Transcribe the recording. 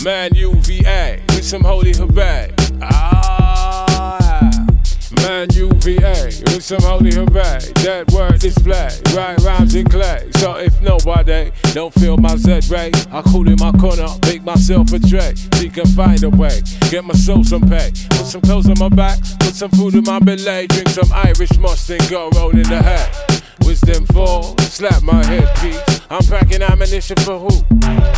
Man UVA with some holy hooray. Man UVA with some holy hooray. That word display, right rhymes in clay. So if nobody don't feel my Z-ray, I cool in my corner, make myself a tray. She can find a way, get my soul some pay. Put some clothes on my back, put some food in my belay. Drink some Irish mustard, go roll in the hat. Wisdom fall, slap my headpiece. I'm packing ammunition for who?